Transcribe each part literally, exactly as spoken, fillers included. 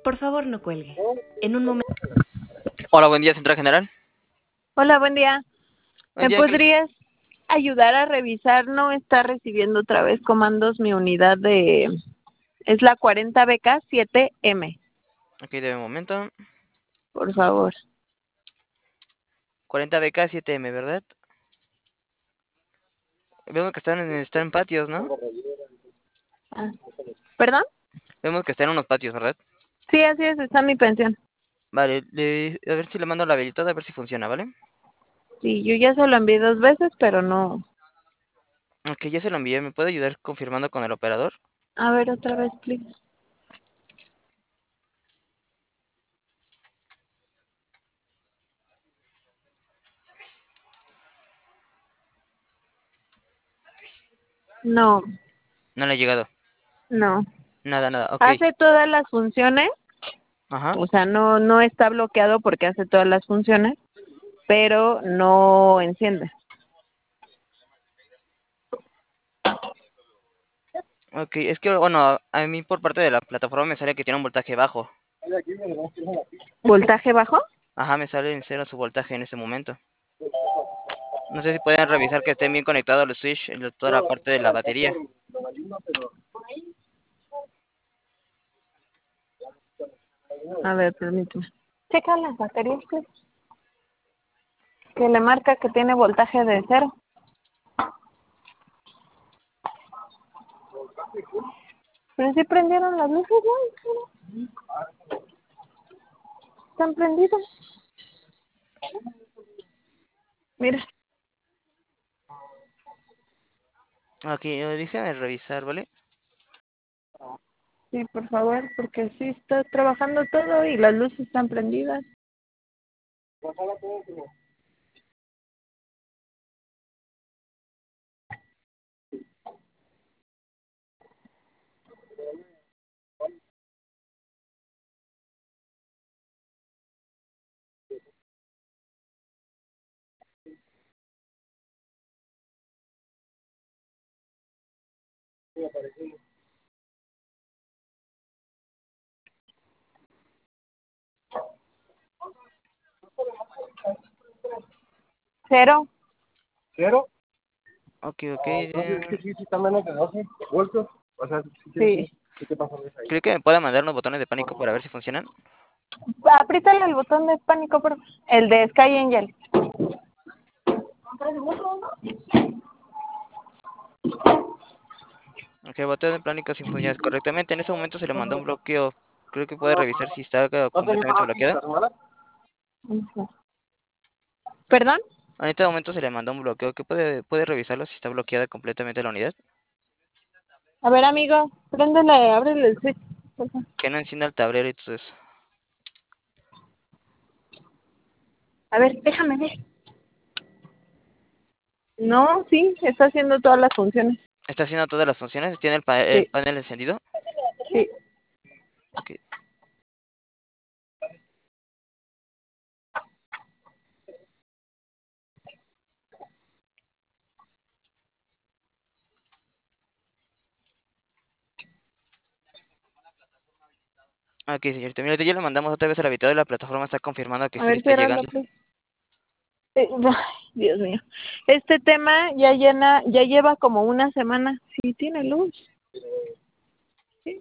Por favor, no cuelgue. En un momento. Hola, buen día, Central General. Hola, buen día. Buen ¿Me día, ¿qué les- podrías ayudar a revisar? No está recibiendo otra vez comandos mi unidad de... Es la cuarenta B K siete M, Ok, de momento. por favor. cuarenta B K siete M, ¿verdad? Vemos que están en, están en patios, ¿no? Ah, ¿Perdón? Vemos que están en unos patios, ¿verdad? Sí, así es, está mi pensión. Vale, le- a ver si le mando la habilitada, a ver si funciona, ¿vale? Sí, yo ya se lo envié dos veces, pero no... Ok, ya se lo envié. ¿Me puede ayudar confirmando con el operador? A ver, otra vez, please. No, No le ha llegado. no. Nada, nada. Ok. Hace todas las funciones, Ajá. o sea, no, no está bloqueado porque hace todas las funciones, pero no enciende. Ok, es que, bueno, a mí por parte de la plataforma me sale que tiene un voltaje bajo. ¿Voltaje bajo? Ajá, me sale en cero su voltaje en ese momento. No sé si pueden revisar que estén bien conectados los switch en toda la parte de la batería. A ver, permíteme. Checa las baterías, please. Que le marca que tiene voltaje de cero. Pero sí prendieron las luces, ¿no? Están prendidas. Mira. Ok, eh, déjame revisar, ¿vale? Sí, por favor, porque sí está trabajando todo y las luces están prendidas. Cero. ¿Cero? Ok, ok. No, es eh, que sí, sí está menos de doce voltios. O sea, sí, Sí. sí, sí te pasa ahí. ¿Cree que me pueda mandar unos botones de pánico para ver si funcionan? Apriétale el botón de pánico, por favor. El de Sky Angel. Ok, botón de pánico sin funcionar correctamente. En ese momento se le mandó un bloqueo. Creo que puede revisar si está eh, ¿No te completamente llamaron bloqueada. esta semana? ¿Perdón? En este momento se le mandó un bloqueo. ¿Que puede, puede revisarlo si está bloqueada completamente la unidad? A ver, amigo, préndele, ábrele el switch, por favor. Que no encienda el tablero y todo eso. A ver, déjame ver. No, sí, está haciendo todas las funciones. ¿Está haciendo todas las funciones? ¿Tiene el, pa- el Sí, panel encendido? sí. Ok. Ok, señorita. Mira, ya le mandamos otra vez al habitado y la plataforma está confirmando que A sí le ver, está ciérralo, llegando. please. Eh, ay, Dios mío. Este tema ya llena, ya lleva como una semana. Sí, tiene luz. Sí.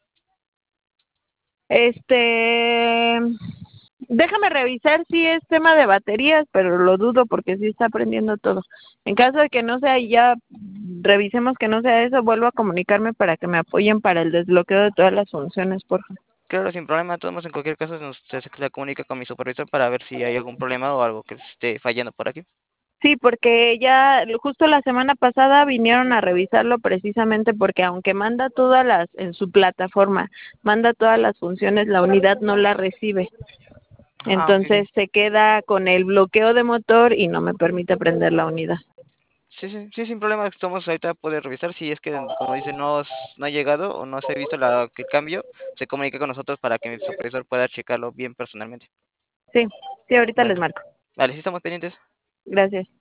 Este, déjame revisar si es tema de baterías, pero lo dudo porque sí está prendiendo todo. En caso de que no sea y ya revisemos que no sea eso, vuelvo a comunicarme para que me apoyen para el desbloqueo de todas las funciones, por favor. Claro, sin problema. Todos en cualquier caso nos, se, se comunica con mi supervisor para ver si hay algún problema o algo que esté fallando por aquí. Sí, porque ya justo la semana pasada vinieron a revisarlo precisamente porque aunque manda todas las, en su plataforma, manda todas las funciones, la unidad no la recibe. Ah, ok, Entonces ok. se queda con el bloqueo de motor y no me permite prender la unidad. Sí, sí, sí, sin problema. Estamos ahorita puede revisar si es que, como dice, no, s- no ha llegado o no se ha visto la, el cambio. Se comunica con nosotros para que mi supervisor pueda checarlo bien personalmente. Sí, sí, ahorita les Vale, marco. vale, sí estamos pendientes. Gracias.